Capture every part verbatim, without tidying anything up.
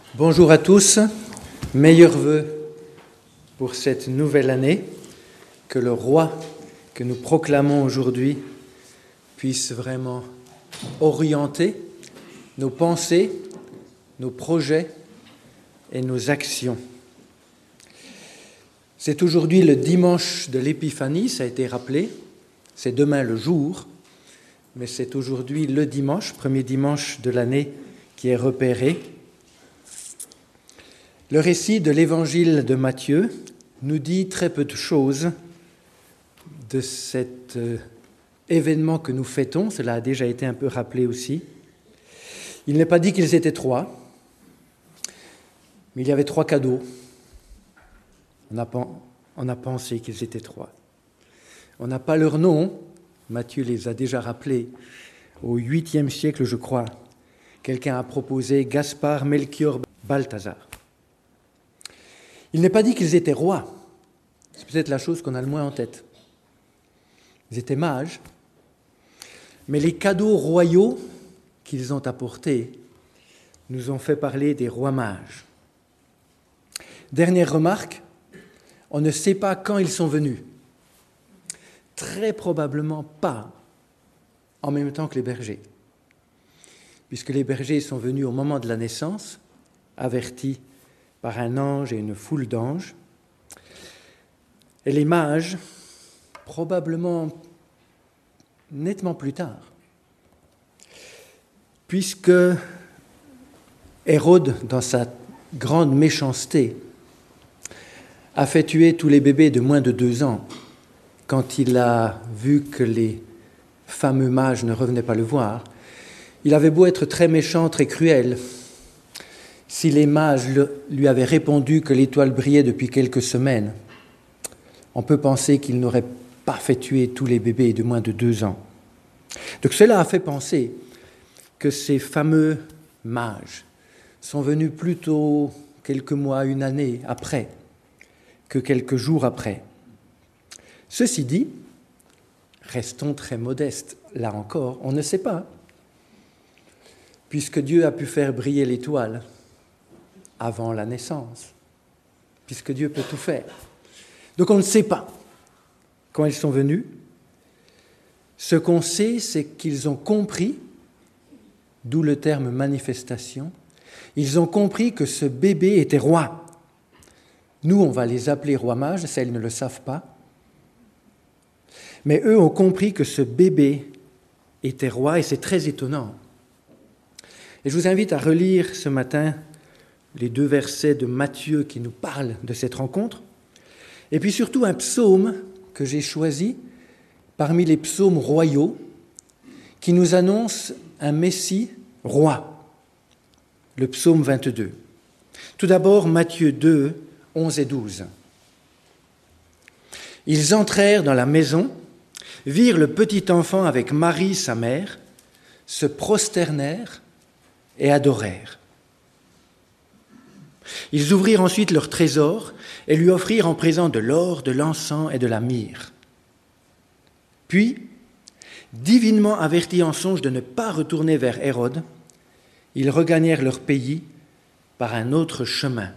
Bonjour à tous, meilleurs vœux pour cette nouvelle année, que le roi que nous proclamons aujourd'hui puisse vraiment orienter nos pensées, nos projets et nos actions. C'est aujourd'hui le dimanche de l'Épiphanie, ça a été rappelé, c'est demain le jour, mais c'est aujourd'hui le dimanche, premier dimanche de l'année qui est repéré. Le récit de l'évangile de Matthieu nous dit très peu de choses de cet euh, événement que nous fêtons, cela a déjà été un peu rappelé aussi. Il n'est pas dit qu'ils étaient trois, mais il y avait trois cadeaux. On a, on a pensé qu'ils étaient trois. On n'a pas leur nom, Matthieu les a déjà rappelés, au huitième siècle, je crois. Quelqu'un a proposé Gaspard, Melchior, Balthazar. Il n'est pas dit qu'ils étaient rois. C'est peut-être la chose qu'on a le moins en tête. Ils étaient mages. Mais les cadeaux royaux qu'ils ont apportés nous ont fait parler des rois mages. Dernière remarque, on ne sait pas quand ils sont venus. Très probablement pas en même temps que les bergers. Puisque les bergers sont venus au moment de la naissance, avertis par un ange et une foule d'anges. Et les mages, probablement nettement plus tard, puisque Hérode, dans sa grande méchanceté, a fait tuer tous les bébés de moins de deux ans quand il a vu que les fameux mages ne revenaient pas le voir. Il avait beau être très méchant, très cruel. Si les mages lui avaient répondu que l'étoile brillait depuis quelques semaines, on peut penser qu'il n'aurait pas fait tuer tous les bébés de moins de deux ans. Donc cela a fait penser que ces fameux mages sont venus plutôt quelques mois, une année après, que quelques jours après. Ceci dit, restons très modestes. Là encore, on ne sait pas. Puisque Dieu a pu faire briller l'étoile avant la naissance, puisque Dieu peut tout faire. Donc on ne sait pas quand ils sont venus. Ce qu'on sait, c'est qu'ils ont compris, d'où le terme manifestation, ils ont compris que ce bébé était roi. Nous, on va les appeler rois mages, ça, ils ne le savent pas. Mais eux ont compris que ce bébé était roi, et c'est très étonnant. Et je vous invite à relire ce matin les deux versets de Matthieu qui nous parlent de cette rencontre, et puis surtout un psaume que j'ai choisi parmi les psaumes royaux qui nous annonce un Messie roi, le psaume vingt-deux. Tout d'abord, Matthieu deux, onze et douze. Ils entrèrent dans la maison, virent le petit enfant avec Marie, sa mère, se prosternèrent et adorèrent. Ils ouvrirent ensuite leur trésor et lui offrirent en présent de l'or, de l'encens et de la myrrhe. Puis, divinement avertis en songe de ne pas retourner vers Hérode, ils regagnèrent leur pays par un autre chemin.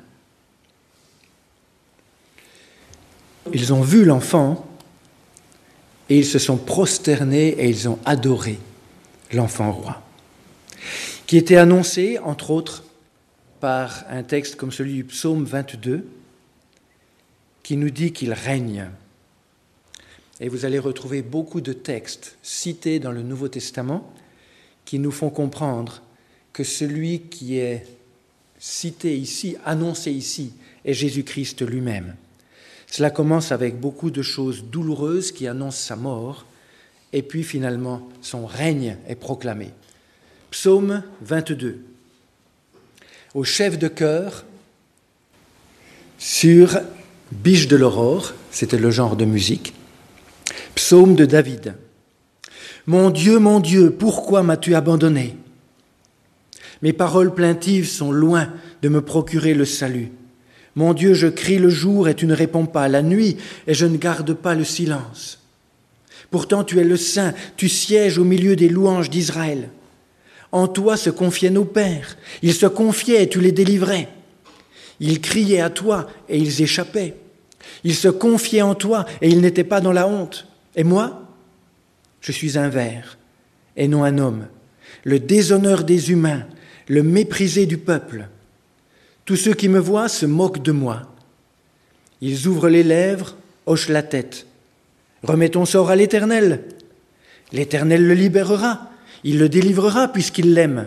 Ils ont vu l'enfant et ils se sont prosternés et ils ont adoré l'enfant roi, qui était annoncé, entre autres, par un texte comme celui du psaume vingt-deux, qui nous dit qu'il règne. Et vous allez retrouver beaucoup de textes cités dans le Nouveau Testament qui nous font comprendre que celui qui est cité ici, annoncé ici, est Jésus-Christ lui-même. Cela commence avec beaucoup de choses douloureuses qui annoncent sa mort, et puis finalement son règne est proclamé. Psaume vingt-deux. Au chef de chœur, sur Biche de l'aurore, c'était le genre de musique. Psaume de David. Mon Dieu, mon Dieu, pourquoi m'as-tu abandonné ? Mes paroles plaintives sont loin de me procurer le salut. Mon Dieu, je crie le jour et tu ne réponds pas, la nuit et je ne garde pas le silence. Pourtant tu es le Saint, tu sièges au milieu des louanges d'Israël. En toi se confiaient nos pères. Ils se confiaient et tu les délivrais. Ils criaient à toi et ils échappaient. Ils se confiaient en toi et ils n'étaient pas dans la honte. Et moi, je suis un ver et non un homme, le déshonneur des humains, le méprisé du peuple. Tous ceux qui me voient se moquent de moi. Ils ouvrent les lèvres, hochent la tête. Remets ton sort à l'Éternel. L'Éternel le libérera, il le délivrera puisqu'il l'aime.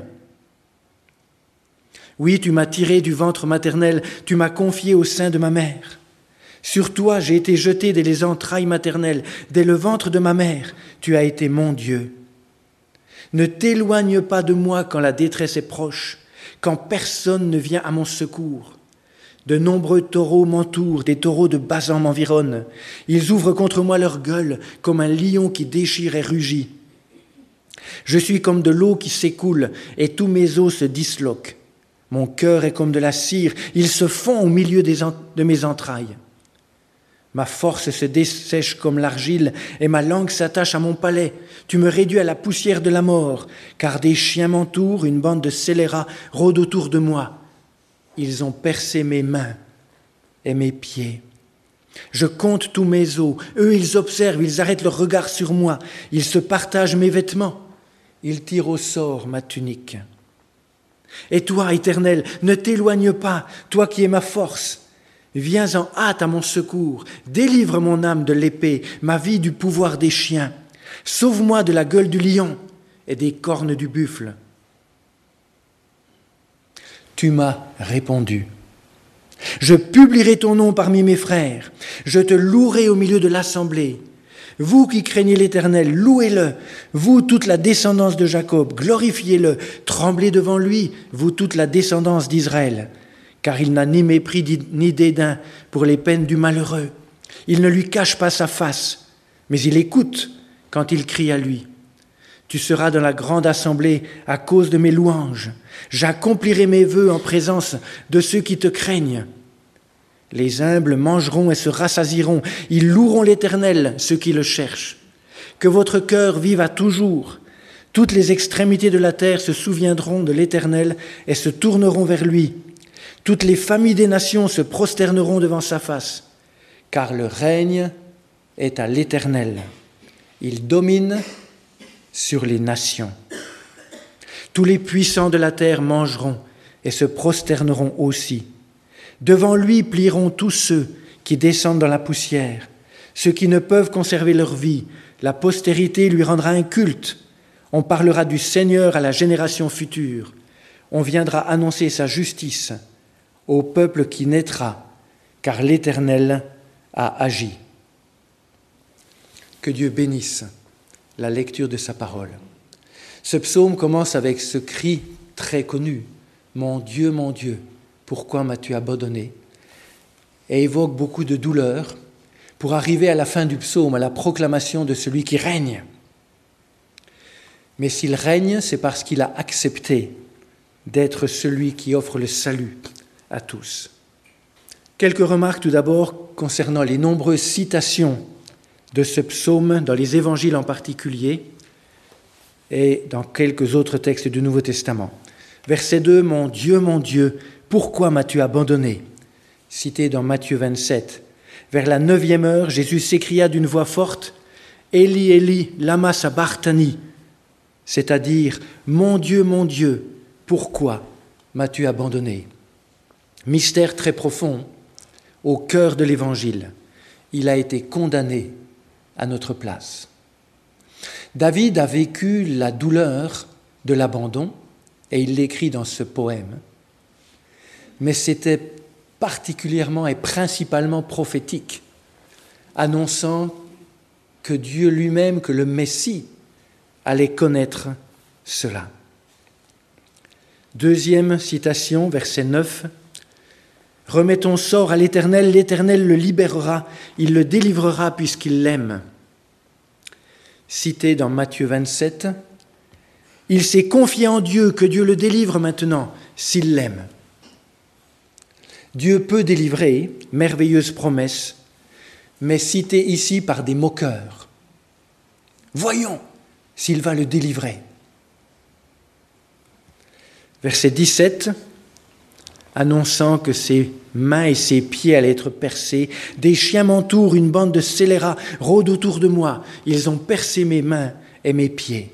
Oui, tu m'as tiré du ventre maternel, tu m'as confié au sein de ma mère. Sur toi, j'ai été jeté dès les entrailles maternelles, dès le ventre de ma mère, tu as été mon Dieu. Ne t'éloigne pas de moi quand la détresse est proche, quand personne ne vient à mon secours. De nombreux taureaux m'entourent, des taureaux de Basan m'environnent. Ils ouvrent contre moi leur gueule, comme un lion qui déchire et rugit. Je suis comme de l'eau qui s'écoule, et tous mes os se disloquent. Mon cœur est comme de la cire, il se fond au milieu des en- de mes entrailles. Ma force se dessèche comme l'argile, et ma langue s'attache à mon palais. Tu me réduis à la poussière de la mort, car des chiens m'entourent, une bande de scélérats rôde autour de moi. Ils ont percé mes mains et mes pieds. Je compte tous mes os. Eux, ils observent, ils arrêtent leur regard sur moi. Ils se partagent mes vêtements. Ils tirent au sort ma tunique. Et toi, Éternel, ne t'éloigne pas, toi qui es ma force. Viens en hâte à mon secours. Délivre mon âme de l'épée, ma vie du pouvoir des chiens. Sauve-moi de la gueule du lion et des cornes du buffle. Tu m'as répondu. Je publierai ton nom parmi mes frères. Je te louerai au milieu de l'assemblée. Vous qui craignez l'Éternel, louez-le. Vous, toute la descendance de Jacob, glorifiez-le. Tremblez devant lui, vous, toute la descendance d'Israël. Car il n'a ni mépris ni dédain pour les peines du malheureux. Il ne lui cache pas sa face, mais il écoute quand il crie à lui. Tu seras dans la grande assemblée à cause de mes louanges. J'accomplirai mes vœux en présence de ceux qui te craignent. Les humbles mangeront et se rassasieront. Ils loueront l'Éternel, ceux qui le cherchent. Que votre cœur vive à toujours. Toutes les extrémités de la terre se souviendront de l'Éternel et se tourneront vers lui. Toutes les familles des nations se prosterneront devant sa face. Car le règne est à l'Éternel. Il domine sur les nations. Tous les puissants de la terre mangeront et se prosterneront aussi. Devant lui plieront tous ceux qui descendent dans la poussière, ceux qui ne peuvent conserver leur vie. La postérité lui rendra un culte. On parlera du Seigneur à la génération future. On viendra annoncer sa justice au peuple qui naîtra, car l'Éternel a agi. Que Dieu bénisse la lecture de sa parole. Ce psaume commence avec ce cri très connu, « Mon Dieu, mon Dieu, pourquoi m'as-tu abandonné ?» et évoque beaucoup de douleur pour arriver à la fin du psaume, à la proclamation de celui qui règne. Mais s'il règne, c'est parce qu'il a accepté d'être celui qui offre le salut à tous. Quelques remarques tout d'abord concernant les nombreuses citations de ce psaume dans les évangiles en particulier et dans quelques autres textes du Nouveau Testament. Verset deux, « Mon Dieu, mon Dieu, pourquoi m'as-tu abandonné ?» cité dans Matthieu vingt-sept. Vers la neuvième heure, Jésus s'écria d'une voix forte, « Éli, Éli, lama sabachthani » c'est-à-dire « Mon Dieu, mon Dieu, pourquoi m'as-tu abandonné ?» Mystère très profond au cœur de l'Évangile. Il a été condamné à notre place. David a vécu la douleur de l'abandon et il l'écrit dans ce poème. Mais c'était particulièrement et principalement prophétique, annonçant que Dieu lui-même, que le Messie, allait connaître cela. Deuxième citation, verset neuf. « Remets ton sort à l'Éternel, l'Éternel le libérera, il le délivrera puisqu'il l'aime. » Cité dans Matthieu vingt-sept, « Il s'est confié en Dieu, que Dieu le délivre maintenant, s'il l'aime. » Dieu peut délivrer, merveilleuse promesse, mais citée ici par des moqueurs. Voyons s'il va le délivrer. Verset dix-sept, annonçant que ses mains et ses pieds allaient être percés. Des chiens m'entourent, une bande de scélérats rôde autour de moi. Ils ont percé mes mains et mes pieds.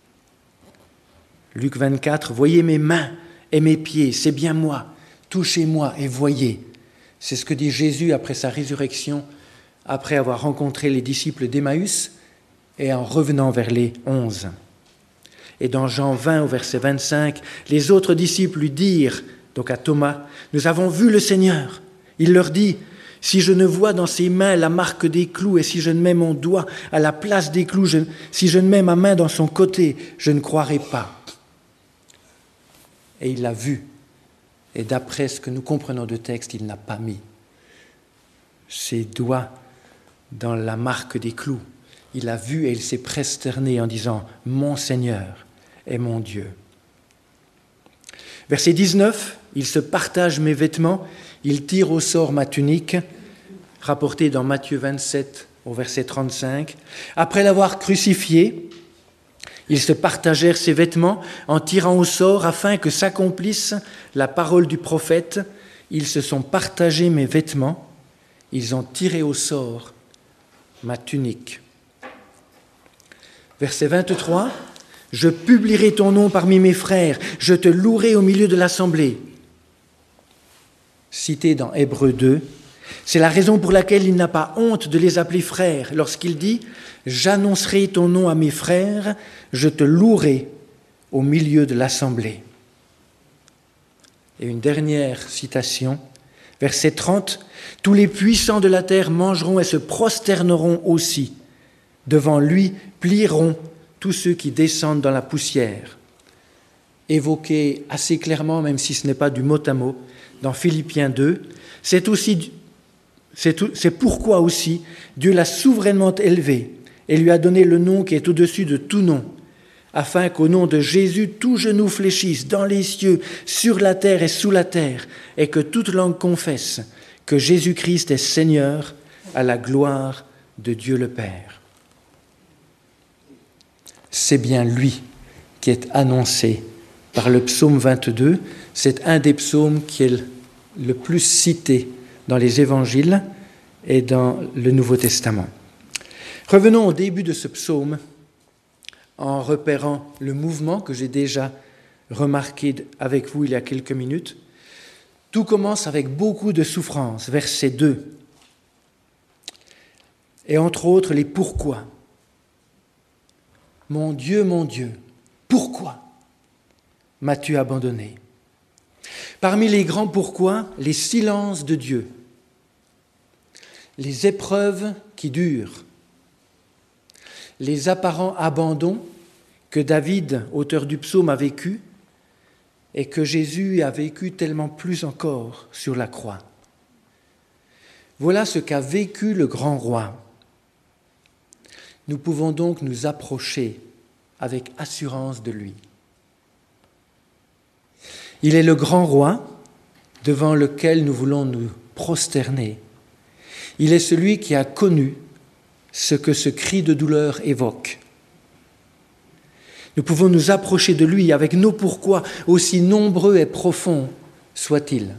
Luc vingt-quatre, voyez mes mains et mes pieds, c'est bien moi. Touchez-moi et voyez. C'est ce que dit Jésus après sa résurrection, après avoir rencontré les disciples d'Emmaüs et en revenant vers les onze. Et dans Jean vingt, au verset vingt-cinq, les autres disciples lui dirent, donc à Thomas, « Nous avons vu le Seigneur. » Il leur dit, « Si je ne vois dans ses mains la marque des clous et si je ne mets mon doigt à la place des clous, je, si je ne mets ma main dans son côté, je ne croirai pas. » Et il l'a vu. Et d'après ce que nous comprenons de texte, il n'a pas mis ses doigts dans la marque des clous. Il a vu et il s'est prosterné en disant « Mon Seigneur est mon Dieu ». Verset dix-neuf, il se partage mes vêtements, il tire au sort ma tunique, rapporté dans Matthieu vingt-sept au verset trente-cinq. Après l'avoir crucifié, ils se partagèrent ses vêtements en tirant au sort afin que s'accomplisse la parole du prophète. Ils se sont partagés mes vêtements, ils ont tiré au sort ma tunique. Verset vingt-trois, « Je publierai ton nom parmi mes frères, je te louerai au milieu de l'assemblée. » Cité dans Hébreux deux, c'est la raison pour laquelle il n'a pas honte de les appeler frères lorsqu'il dit « J'annoncerai ton nom à mes frères, je te louerai au milieu de l'assemblée. » Et une dernière citation, verset trente, « Tous les puissants de la terre mangeront et se prosterneront aussi. Devant lui plieront tous ceux qui descendent dans la poussière. » Évoqué assez clairement, même si ce n'est pas du mot à mot, dans Philippiens deux, c'est aussi, c'est, tout, c'est pourquoi aussi Dieu l'a souverainement élevé et lui a donné le nom qui est au-dessus de tout nom, afin qu'au nom de Jésus, tout genou fléchisse dans les cieux, sur la terre et sous la terre, et que toute langue confesse que Jésus-Christ est Seigneur, à la gloire de Dieu le Père. C'est bien lui qui est annoncé par le psaume vingt-deux. C'est un des psaumes qui est le plus cité dans les évangiles et dans le Nouveau Testament. Revenons au début de ce psaume en repérant le mouvement que j'ai déjà remarqué avec vous il y a quelques minutes. Tout commence avec beaucoup de souffrance, verset deux. Et entre autres, les pourquoi. Mon Dieu, mon Dieu, pourquoi m'as-tu abandonné ? Parmi les grands pourquoi, les silences de Dieu, les épreuves qui durent, les apparents abandons que David, auteur du psaume, a vécu et que Jésus a vécu tellement plus encore sur la croix. Voilà ce qu'a vécu le grand roi. Nous pouvons donc nous approcher avec assurance de lui. Il est le grand roi devant lequel nous voulons nous prosterner. Il est celui qui a connu ce que ce cri de douleur évoque. Nous pouvons nous approcher de lui avec nos pourquoi, aussi nombreux et profonds soient-ils.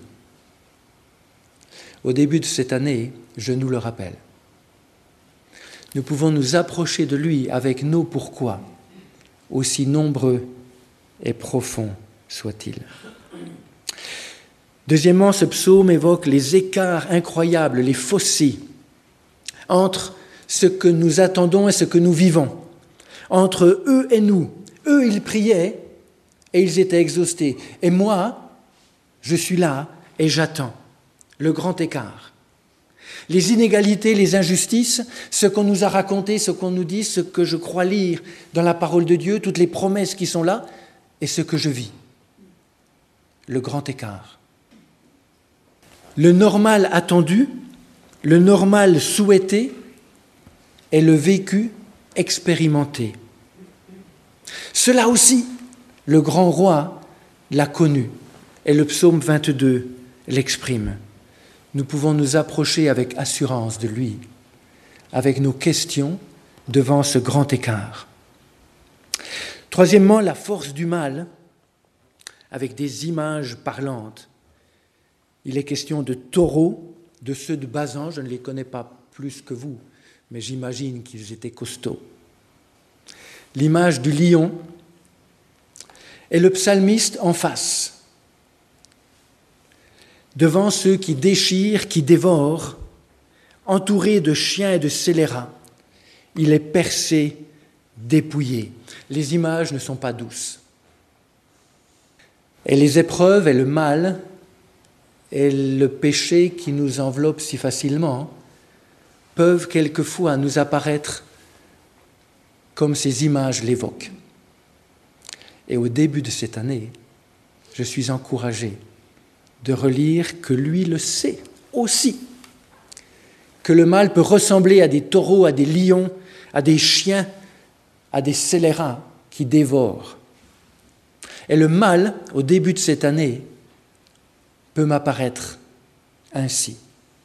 Au début de cette année, je nous le rappelle, nous pouvons nous approcher de lui avec nos pourquoi, aussi nombreux et profonds soient-ils. Deuxièmement, ce psaume évoque les écarts incroyables, les fossés entre ce que nous attendons et ce que nous vivons, entre eux et nous. Eux, ils priaient et ils étaient exhaustés. Et moi, je suis là et j'attends. Le grand écart. Les inégalités, les injustices, ce qu'on nous a raconté, ce qu'on nous dit, ce que je crois lire dans la parole de Dieu, toutes les promesses qui sont là, et ce que je vis. Le grand écart. Le normal attendu, le normal souhaité, et le vécu expérimenté. Cela aussi, le grand roi l'a connu, et le psaume vingt-deux l'exprime. Nous pouvons nous approcher avec assurance de lui, avec nos questions devant ce grand écart. Troisièmement, la force du mal avec des images parlantes. Il est question de taureaux, de ceux de Basan, je ne les connais pas plus que vous, mais j'imagine qu'ils étaient costauds. L'image du lion et le psalmiste en face, devant ceux qui déchirent, qui dévorent, entouré de chiens et de scélérats. Il est percé, dépouillé. Les images ne sont pas douces. Et les épreuves et le mal et le péché qui nous enveloppe si facilement peuvent quelquefois nous apparaître comme ces images l'évoquent. Et au début de cette année, je suis encouragé de relire que lui le sait aussi, que le mal peut ressembler à des taureaux, à des lions, à des chiens, à des scélérats qui dévorent. Et le mal, au début de cette année, peut m'apparaître ainsi.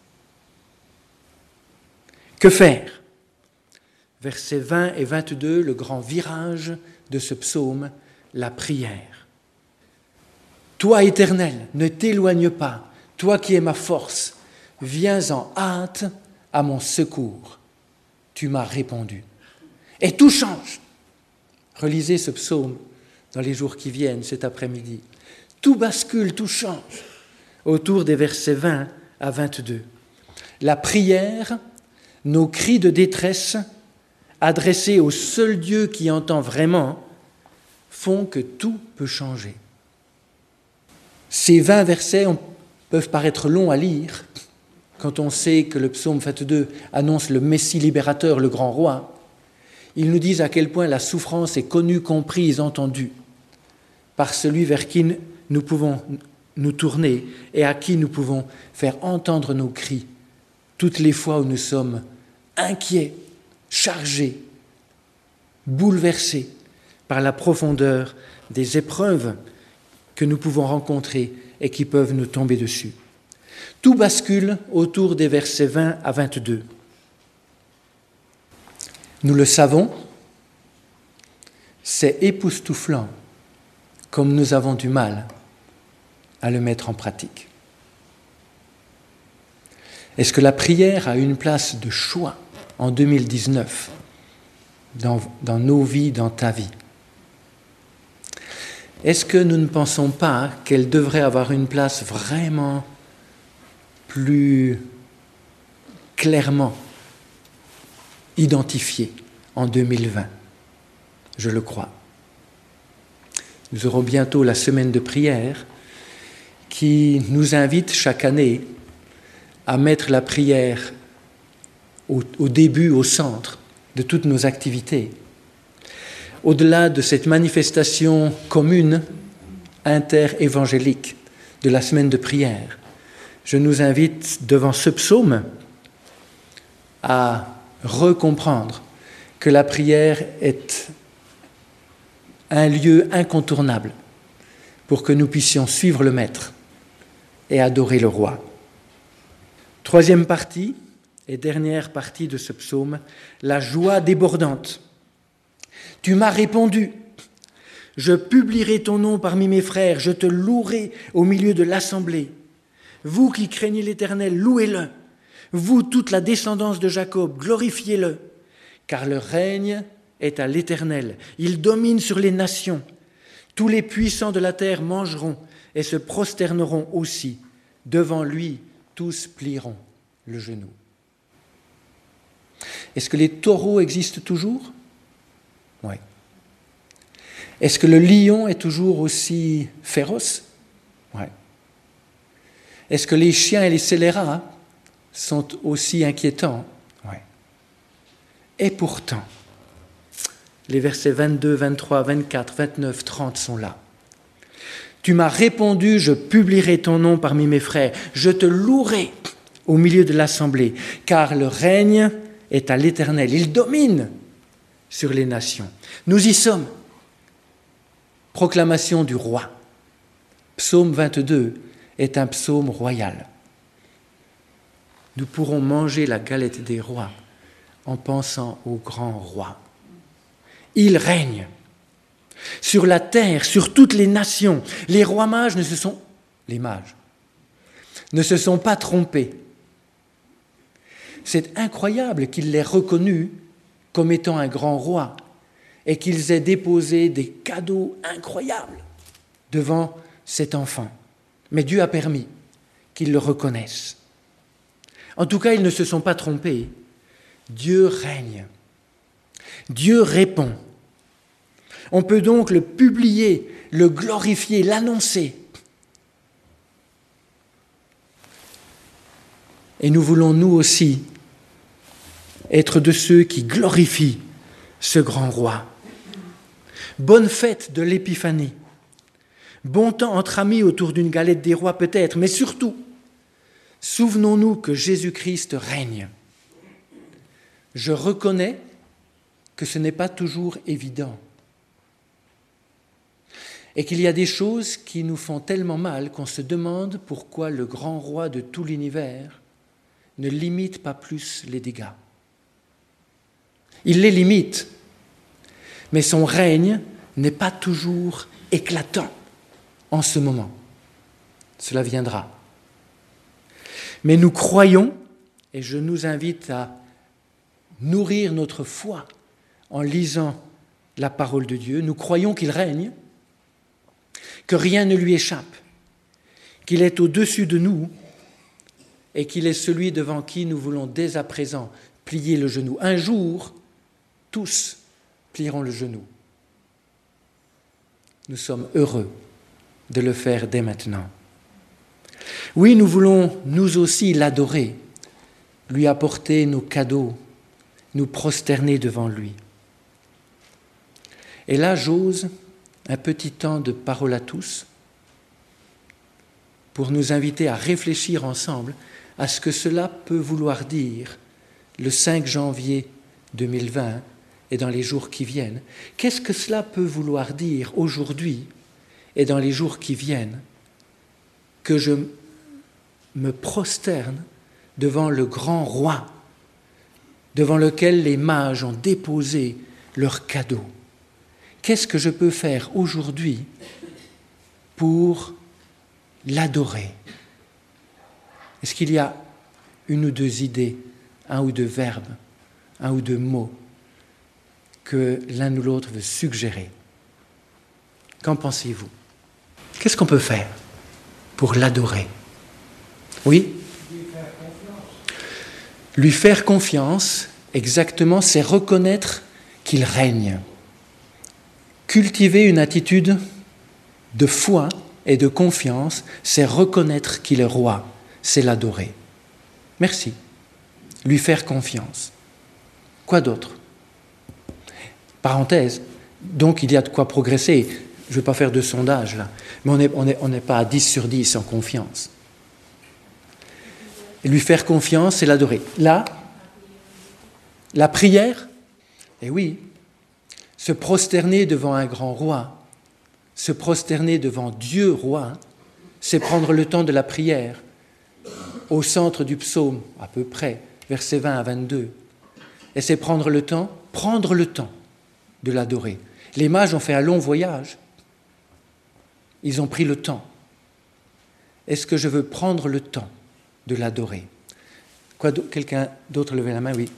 Que faire ? Versets vingt et vingt-deux, le grand virage de ce psaume, la prière. Toi, Éternel, ne t'éloigne pas, toi qui es ma force, viens en hâte à mon secours. Tu m'as répondu. Et tout change. Relisez ce psaume dans les jours qui viennent, cet après-midi. Tout bascule, tout change autour des versets vingt à vingt-deux. La prière, nos cris de détresse adressés au seul Dieu qui entend vraiment, font que tout peut changer. Ces vingt versets on, peuvent paraître longs à lire quand on sait que le psaume vingt-deux annonce le Messie libérateur, le grand roi. Ils nous disent à quel point la souffrance est connue, comprise, entendue par celui vers qui nous pouvons nous tourner et à qui nous pouvons faire entendre nos cris toutes les fois où nous sommes inquiets, chargés, bouleversés par la profondeur des épreuves que nous pouvons rencontrer et qui peuvent nous tomber dessus. Tout bascule autour des versets vingt à vingt-deux. Nous le savons, c'est époustouflant comme nous avons du mal à le mettre en pratique. Est-ce que la prière a une place de choix en deux mille dix-neuf dans, dans nos vies, dans ta vie ? Est-ce que nous ne pensons pas qu'elle devrait avoir une place vraiment plus clairement identifiée en deux mille vingt ? Je le crois. Nous aurons bientôt la semaine de prière qui nous invite chaque année à mettre la prière au, au début, au centre de toutes nos activités. Au-delà de cette manifestation commune, inter-évangélique de la semaine de prière, je nous invite devant ce psaume à recomprendre que la prière est un lieu incontournable pour que nous puissions suivre le Maître et adorer le Roi. Troisième partie et dernière partie de ce psaume, la joie débordante. Tu m'as répondu, je publierai ton nom parmi mes frères, je te louerai au milieu de l'assemblée. Vous qui craignez l'Éternel, louez-le. Vous, toute la descendance de Jacob, glorifiez-le, car le règne est à l'Éternel. Il domine sur les nations. Tous les puissants de la terre mangeront et se prosterneront aussi. Devant lui, tous plieront le genou. Est-ce que les taureaux existent toujours ? Oui. Est-ce que le lion est toujours aussi féroce ? Oui. Est-ce que les chiens et les scélérats sont aussi inquiétants ? Oui. Et pourtant, les versets vingt-deux, vingt-trois, vingt-quatre, vingt-neuf, trente sont là. Tu m'as répondu, je publierai ton nom parmi mes frères, je te louerai au milieu de l'assemblée, car le règne est à l'Éternel, il domine sur les nations. Nous y sommes. Proclamation du roi. Psaume vingt-deux est un psaume royal. Nous pourrons manger la galette des rois en pensant au grand roi. Il règne. Sur la terre, sur toutes les nations, les rois mages ne se sont, les mages, ne se sont pas trompés. C'est incroyable qu'il l'ait reconnu comme étant un grand roi et qu'ils aient déposé des cadeaux incroyables devant cet enfant. Mais Dieu a permis qu'ils le reconnaissent. En tout cas, ils ne se sont pas trompés. Dieu règne. Dieu répond. On peut donc le publier, le glorifier, l'annoncer. Et nous voulons, nous aussi, être de ceux qui glorifient ce grand roi. Bonne fête de l'Épiphanie. Bon temps entre amis autour d'une galette des rois peut-être, mais surtout, souvenons-nous que Jésus-Christ règne. Je reconnais que ce n'est pas toujours évident et qu'il y a des choses qui nous font tellement mal qu'on se demande pourquoi le grand roi de tout l'univers ne limite pas plus les dégâts. Il les limite, mais son règne n'est pas toujours éclatant en ce moment. Cela viendra. Mais nous croyons, et je nous invite à nourrir notre foi en lisant la parole de Dieu, nous croyons qu'il règne, que rien ne lui échappe, qu'il est au-dessus de nous et qu'il est celui devant qui nous voulons dès à présent plier le genou. Un jour, tous plieront le genou. Nous sommes heureux de le faire dès maintenant. Oui, nous voulons nous aussi l'adorer, lui apporter nos cadeaux, nous prosterner devant lui. Et là, j'ose un petit temps de parole à tous pour nous inviter à réfléchir ensemble à ce que cela peut vouloir dire le cinq janvier deux mille vingt et dans les jours qui viennent. Qu'est-ce que cela peut vouloir dire aujourd'hui et dans les jours qui viennent que je me prosterne devant le grand roi devant lequel les mages ont déposé leurs cadeaux? Qu'est-ce que je peux faire aujourd'hui pour l'adorer? Est-ce qu'il y a une ou deux idées, un ou deux verbes, un ou deux mots que l'un ou l'autre veut suggérer? Qu'en pensez-vous? Qu'est-ce qu'on peut faire pour l'adorer? Oui? Lui faire confiance, exactement, c'est reconnaître qu'il règne. Cultiver une attitude de foi et de confiance, c'est reconnaître qu'il est roi, c'est l'adorer. Merci. Lui faire confiance. Quoi d'autre? Parenthèse, donc il y a de quoi progresser. Je ne vais pas faire de sondage là, mais on n'est on est, on n'est pas à dix sur dix en confiance. Et lui faire confiance, c'est l'adorer. Là, la prière, eh oui, se prosterner devant un grand roi, se prosterner devant Dieu roi, c'est prendre le temps de la prière. Au centre du psaume, à peu près, versets vingt à vingt-deux. Et c'est prendre le temps, prendre le temps de l'adorer. Les mages ont fait un long voyage. Ils ont pris le temps. Est-ce que je veux prendre le temps de l'adorer? Quoi, quelqu'un d'autre levait la main? Oui.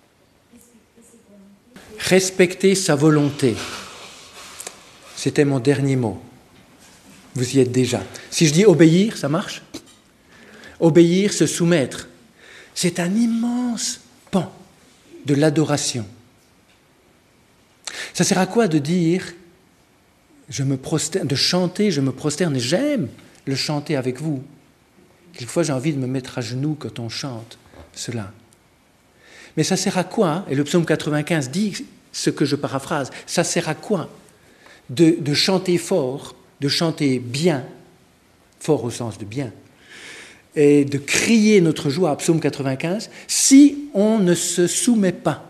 Respecter sa volonté. C'était mon dernier mot. Vous y êtes déjà. Si je dis obéir, ça marche? Obéir, se soumettre. C'est un immense pan de l'adoration. Ça sert à quoi de dire, je me prosterne, de chanter, je me prosterne, j'aime le chanter avec vous. Quelquefois, j'ai envie de me mettre à genoux quand on chante cela. Mais ça sert à quoi? Et le psaume quatre-vingt-quinze dit ce que je paraphrase. Ça sert à quoi de, de chanter fort, de chanter bien, fort au sens de bien, et de crier notre joie, psaume quatre-vingt-quinze, si on ne se soumet pas?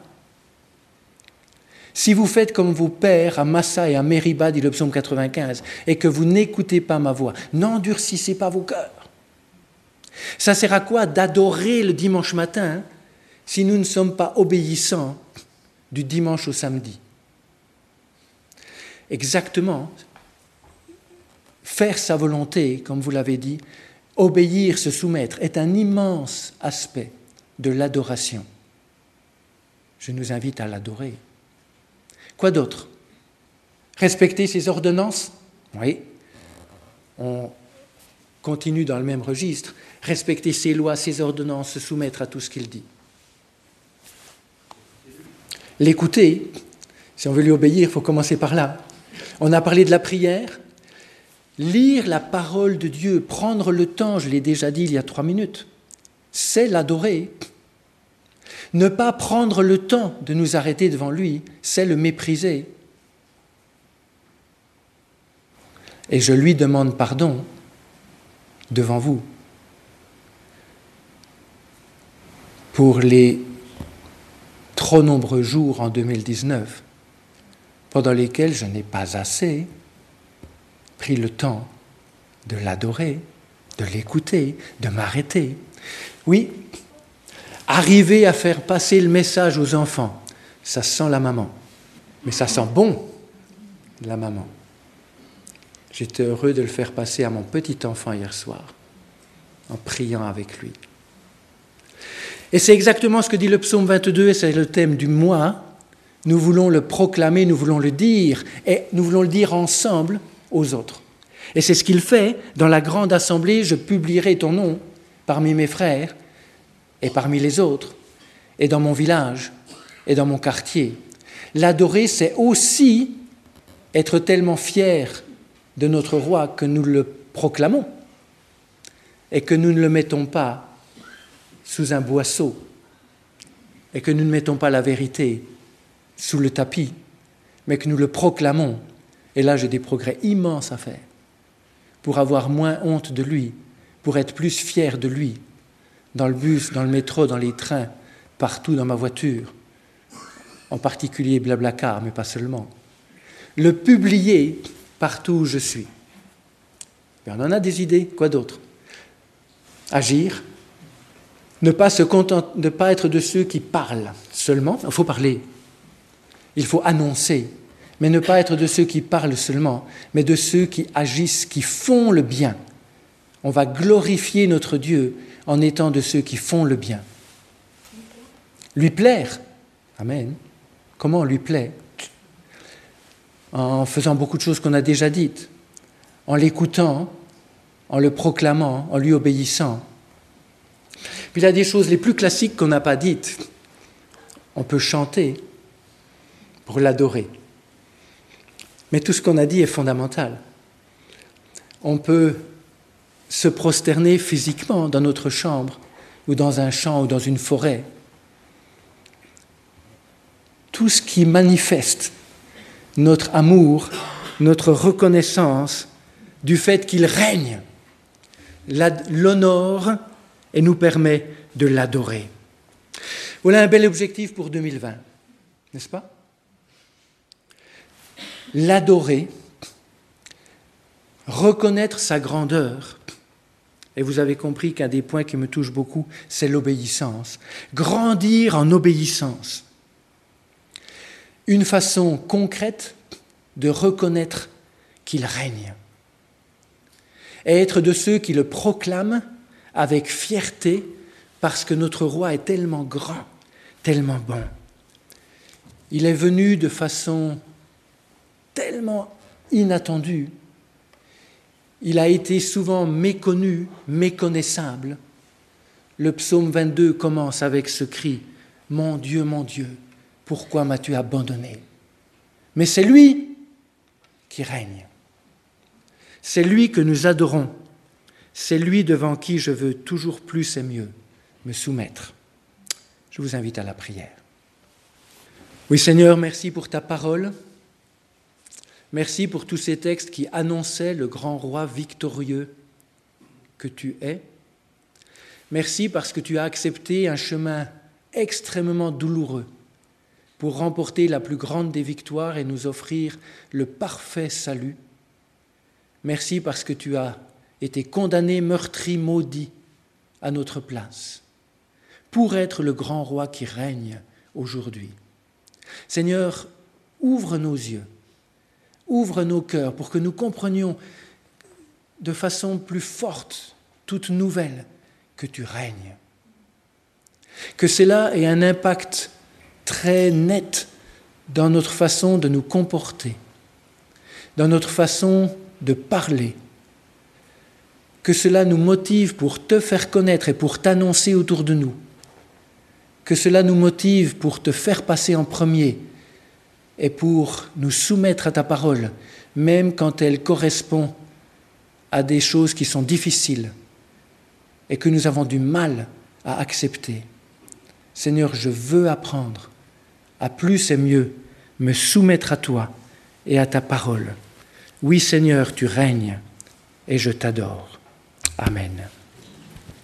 Si vous faites comme vos pères à Massa et à Mériba, dit le psaume quatre-vingt-quinze, et que vous n'écoutez pas ma voix, n'endurcissez pas vos cœurs. Ça sert à quoi d'adorer le dimanche matin si nous ne sommes pas obéissants du dimanche au samedi? exactement, faire sa volonté, comme vous l'avez dit, obéir, se soumettre, est un immense aspect de l'adoration. Je nous invite à l'adorer. Quoi d'autre? Respecter ses ordonnances? Oui. On continue dans le même registre. Respecter ses lois, ses ordonnances, se soumettre à tout ce qu'il dit. L'écouter, si on veut lui obéir, il faut commencer par là. On a parlé de la prière. Lire la parole de Dieu, prendre le temps, je l'ai déjà dit il y a trois minutes, c'est l'adorer. Ne pas prendre le temps de nous arrêter devant lui, c'est le mépriser. Et je lui demande pardon devant vous pour les trop nombreux jours en deux mille dix-neuf pendant lesquels je n'ai pas assez pris le temps de l'adorer, de l'écouter, de m'arrêter. Oui, arriver à faire passer le message aux enfants, ça sent la maman, mais ça sent bon la maman. J'étais heureux de le faire passer à mon petit enfant hier soir, en priant avec lui. Et c'est exactement ce que dit le psaume vingt-deux, et c'est le thème du mois. Nous voulons le proclamer, nous voulons le dire, et nous voulons le dire ensemble aux autres. Et c'est ce qu'il fait dans la grande assemblée, je publierai ton nom parmi mes frères et parmi les autres, et dans mon village et dans mon quartier. L'adorer, c'est aussi être tellement fier de notre roi que nous le proclamons et que nous ne le mettons pas sous un boisseau et que nous ne mettons pas la vérité sous le tapis, mais que nous le proclamons. Et là, j'ai des progrès immenses à faire pour avoir moins honte de lui, pour être plus fier de lui, dans le bus, dans le métro, dans les trains, partout dans ma voiture, en particulier Blablacar, mais pas seulement. Le publier partout où je suis. Et on en a des idées, quoi d'autre? Agir, ne pas se contenter, ne pas être de ceux qui parlent seulement, il faut parler, il faut annoncer, mais ne pas être de ceux qui parlent seulement, mais de ceux qui agissent, qui font le bien. On va glorifier notre Dieu en étant de ceux qui font le bien. Lui plaire. Amen. Comment on lui plaît? En faisant beaucoup de choses qu'on a déjà dites, en l'écoutant, en le proclamant, en lui obéissant. Puis il y a des choses les plus classiques qu'on n'a pas dites. On peut chanter pour l'adorer. Mais tout ce qu'on a dit est fondamental. On peut se prosterner physiquement dans notre chambre, ou dans un champ, ou dans une forêt. Tout ce qui manifeste notre amour, notre reconnaissance du fait qu'il règne, l'honore et nous permet de l'adorer. Voilà un bel objectif pour deux mille vingt, n'est-ce pas? L'adorer, reconnaître sa grandeur. Et vous avez compris qu'un des points qui me touche beaucoup, c'est l'obéissance. Grandir en obéissance. Une façon concrète de reconnaître qu'il règne. Et être de ceux qui le proclament avec fierté parce que notre roi est tellement grand, tellement bon. Il est venu de façon tellement inattendue. Il a été souvent méconnu, méconnaissable. Le psaume vingt-deux commence avec ce cri « Mon Dieu, mon Dieu, pourquoi m'as-tu abandonné ?» Mais c'est lui qui règne. C'est lui que nous adorons. C'est lui devant qui je veux toujours plus et mieux me soumettre. Je vous invite à la prière. Oui Seigneur, merci pour ta parole. Merci pour tous ces textes qui annonçaient le grand roi victorieux que tu es. Merci parce que tu as accepté un chemin extrêmement douloureux pour remporter la plus grande des victoires et nous offrir le parfait salut. Merci parce que tu as été condamné, meurtri, maudit à notre place pour être le grand roi qui règne aujourd'hui. Seigneur, ouvre nos yeux Ouvre nos cœurs pour que nous comprenions de façon plus forte, toute nouvelle, que tu règnes. Que cela ait un impact très net dans notre façon de nous comporter, dans notre façon de parler. Que cela nous motive pour te faire connaître et pour t'annoncer autour de nous. Que cela nous motive pour te faire passer en premier et pour nous soumettre à ta parole, même quand elle correspond à des choses qui sont difficiles et que nous avons du mal à accepter. Seigneur, je veux apprendre à plus et mieux me soumettre à toi et à ta parole. Oui, Seigneur, tu règnes et je t'adore. Amen.